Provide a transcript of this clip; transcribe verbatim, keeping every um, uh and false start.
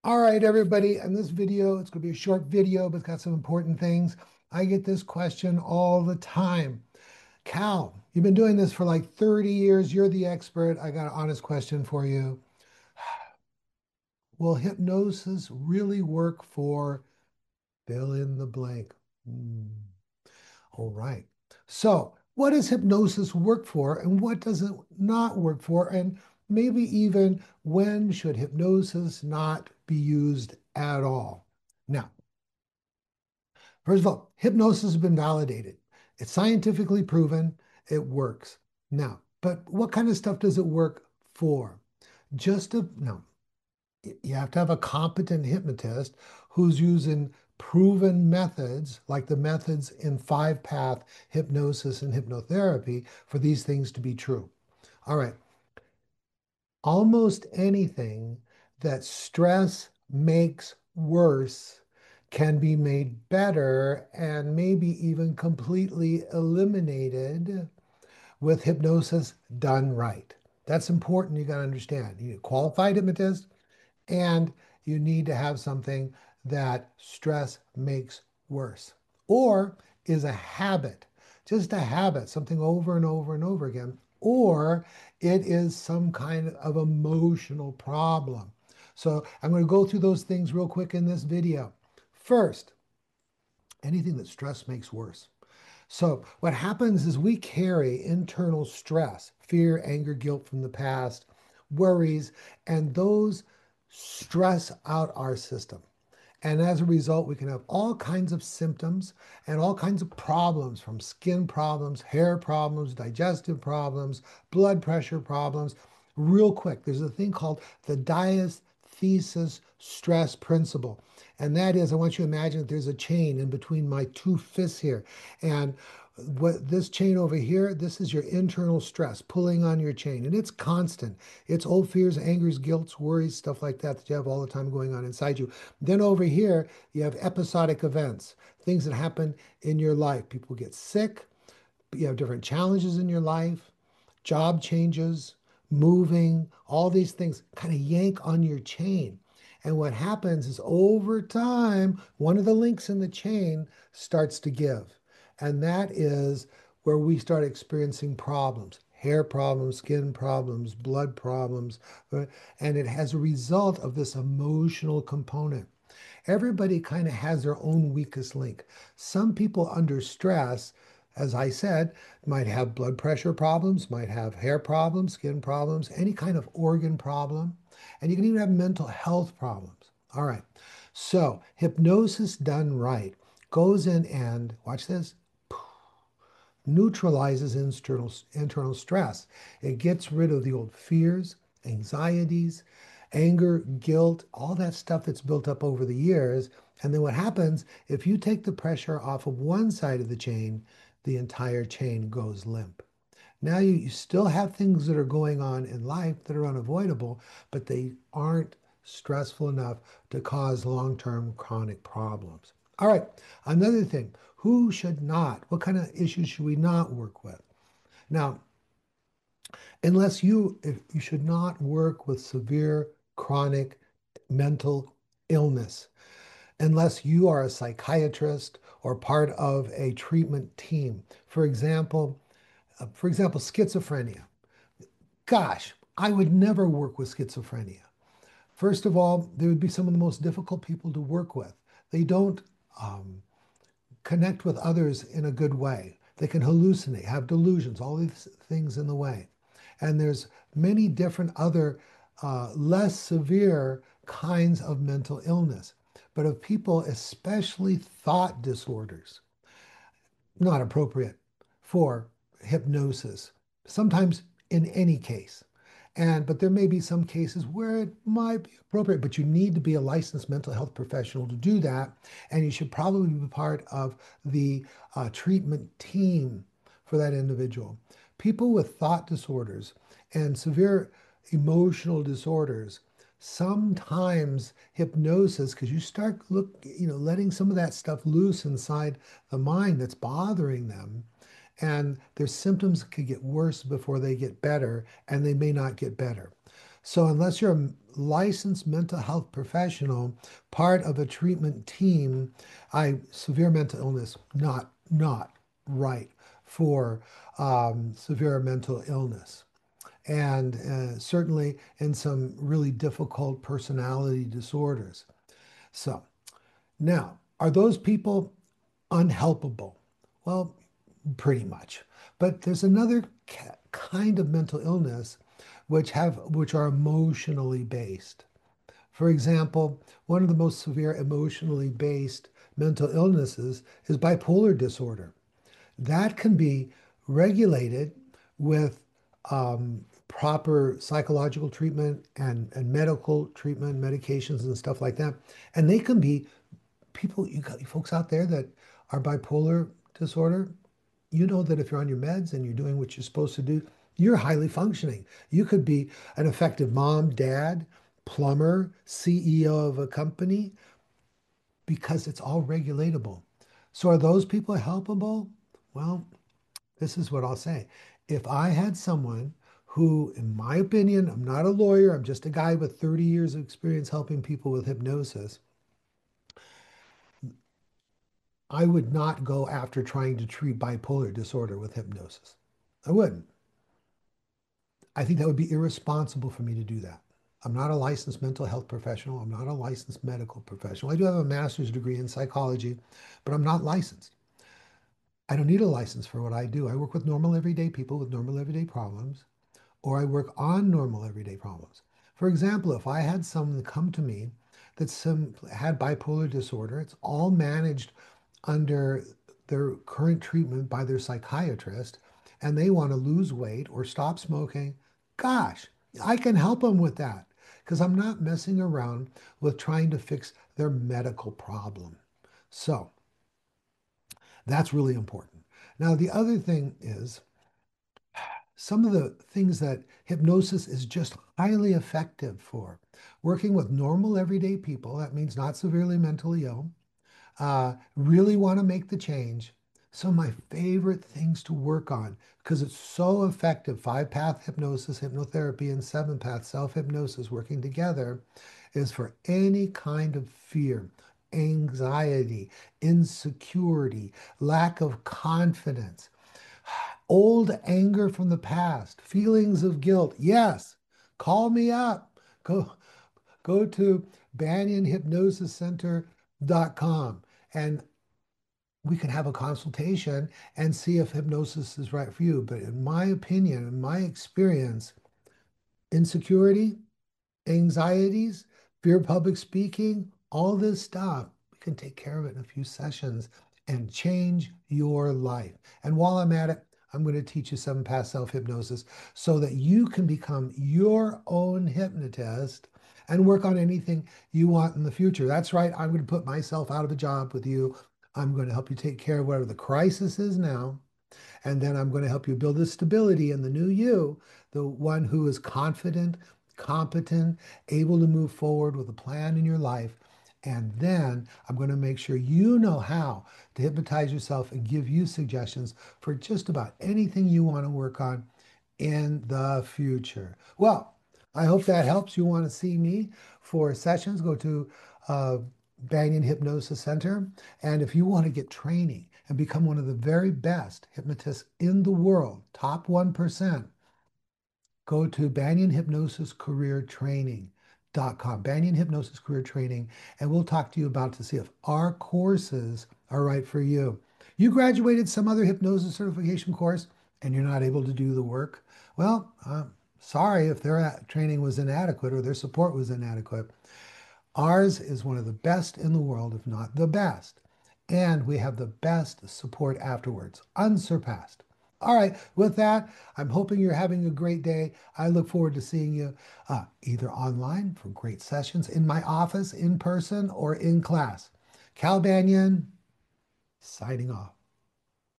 All right, everybody, in this video, it's going to be a short video, but it's got some important things. I get this question all the time. Cal, you've been doing this for like thirty years. You're the expert. I got an honest question for you. Will hypnosis really work for fill in the blank? Hmm. All right. So, what does hypnosis work for and what does it not work for? And maybe even when should hypnosis not be used at all? Now, first of all, hypnosis has been validated. It's scientifically proven it works. Now, but what kind of stuff does it work for? Just to, no, you have to have a competent hypnotist who's using proven methods, like the methods in five path hypnosis and hypnotherapy, for these things to be true. All right. Almost anything that stress makes worse can be made better and maybe even completely eliminated with hypnosis done right. That's important. You got to understand. You need a qualified hypnotist and you need to have something that stress makes worse or is a habit, just a habit, something over and over and over again, or it is some kind of emotional problem. So I'm going to go through those things real quick in this video. First, anything that stress makes worse. So what happens is we carry internal stress, fear, anger, guilt from the past, worries, and those stress out our system. And as a result, we can have all kinds of symptoms and all kinds of problems from skin problems, hair problems, digestive problems, blood pressure problems. Real quick, there's a thing called the diathesis stress principle. And that is, I want you to imagine that there's a chain in between my two fists here. And what this chain over here, this is your internal stress pulling on your chain, and it's constant. It's old fears, angers, guilts, worries, stuff like that that you have all the time going on inside you. Then over here, you have episodic events, things that happen in your life. People get sick, you have different challenges in your life, job changes, moving, all these things kind of yank on your chain. And what happens is over time, one of the links in the chain starts to give. And that is where we start experiencing problems, hair problems, skin problems, blood problems. uh, And it has a result of this emotional component. Everybody kind of has their own weakest link. Some people under stress, as I said, might have blood pressure problems, might have hair problems, skin problems, any kind of organ problem, and you can even have mental health problems. All right. So, hypnosis done right goes in and, watch this, neutralizes internal, internal stress. It gets rid of the old fears, anxieties, anger, guilt, all that stuff that's built up over the years. And then what happens, if you take the pressure off of one side of the chain, the entire chain goes limp. Now you, you still have things that are going on in life that are unavoidable, but they aren't stressful enough to cause long-term chronic problems. All right, another thing, who should not, what kind of issues should we not work with? Now, unless you, if you should not work with severe chronic mental illness, unless you are a psychiatrist or part of a treatment team. For example, uh, for example, schizophrenia. Gosh, I would never work with schizophrenia. First of all, they would be some of the most difficult people to work with. They don't um, connect with others in a good way. They can hallucinate, have delusions, all these things in the way. And there's many different other uh, less severe kinds of mental illness. But of people, especially thought disorders, not appropriate for hypnosis, sometimes in any case. And but there may be some cases where it might be appropriate, but you need to be a licensed mental health professional to do that. And you should probably be part of the uh, treatment team for that individual. People with thought disorders and severe emotional disorders, sometimes hypnosis, because you start look, you know, letting some of that stuff loose inside the mind that's bothering them. And their symptoms could get worse before they get better, and they may not get better. So unless you're a licensed mental health professional, part of a treatment team, I severe mental illness, not not right for um, severe mental illness. And uh, certainly in some really difficult personality disorders. So now, are those people unhelpable? Well, pretty much. But there's another ca- kind of mental illness which have which are emotionally based. For example, one of the most severe emotionally based mental illnesses is bipolar disorder. That can be regulated with um, proper psychological treatment and, and medical treatment, medications and stuff like that. And they can be people, you got you folks out there that are bipolar disorder, you know that if you're on your meds and you're doing what you're supposed to do, you're highly functioning. You could be an effective mom, dad, plumber, C E O of a company because it's all regulatable. So are those people helpable? Well, this is what I'll say. If I had someone who, in my opinion, I'm not a lawyer, I'm just a guy with thirty years of experience helping people with hypnosis, I would not go after trying to treat bipolar disorder with hypnosis. I wouldn't. I think that would be irresponsible for me to do that. I'm not a licensed mental health professional. I'm not a licensed medical professional. I do have a master's degree in psychology, but I'm not licensed. I don't need a license for what I do. I work with normal everyday people with normal everyday problems, or I work on normal everyday problems. For example, if I had someone come to me that some had bipolar disorder, it's all managed under their current treatment by their psychiatrist, and they want to lose weight or stop smoking, gosh, I can help them with that because I'm not messing around with trying to fix their medical problem. So that's really important. Now, the other thing is some of the things that hypnosis is just highly effective for. Working with normal everyday people, that means not severely mentally ill, uh, really want to make the change. Some of my favorite things to work on because it's so effective, five path hypnosis, hypnotherapy, and seven path self hypnosis working together is for any kind of fear, anxiety, insecurity, lack of confidence, old anger from the past, feelings of guilt. Yes, call me up. Go go to banyan hypnosis center dot com and we can have a consultation and see if hypnosis is right for you. But in my opinion, in my experience, insecurity, anxieties, fear of public speaking, all this stuff, we can take care of it in a few sessions and change your life. And while I'm at it, I'm going to teach you seven path self hypnosis so that you can become your own hypnotist and work on anything you want in the future. That's right. I'm going to put myself out of a job with you. I'm going to help you take care of whatever the crisis is now. And then I'm going to help you build the stability in the new you, the one who is confident, competent, able to move forward with a plan in your life. And then I'm going to make sure you know how to hypnotize yourself and give you suggestions for just about anything you want to work on in the future. Well, I hope that helps. You want to see me for sessions, go to uh, Banyan Hypnosis Center. And if you want to get training and become one of the very best hypnotists in the world, top one percent, go to Banyan Hypnosis Career Training dot com, Banyan Hypnosis Career Training, and we'll talk to you about to see if our courses are right for you. You graduated some other hypnosis certification course and you're not able to do the work. Well, uh, sorry if their training was inadequate or their support was inadequate. Ours is one of the best in the world, if not the best. And we have the best support afterwards, unsurpassed. All right, with that, I'm hoping you're having a great day. I look forward to seeing you uh, either online for great sessions, in my office, in person, or in class. Cal Banyan, signing off.